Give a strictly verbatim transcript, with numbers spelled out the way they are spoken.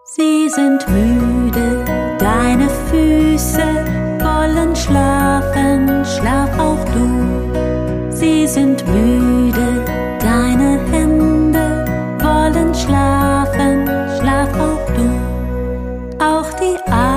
Sie sind müde, deine Füße wollen schlafen, schlaf auch du. Sie sind müde, deine Hände wollen schlafen, schlaf auch du. Auch die Arme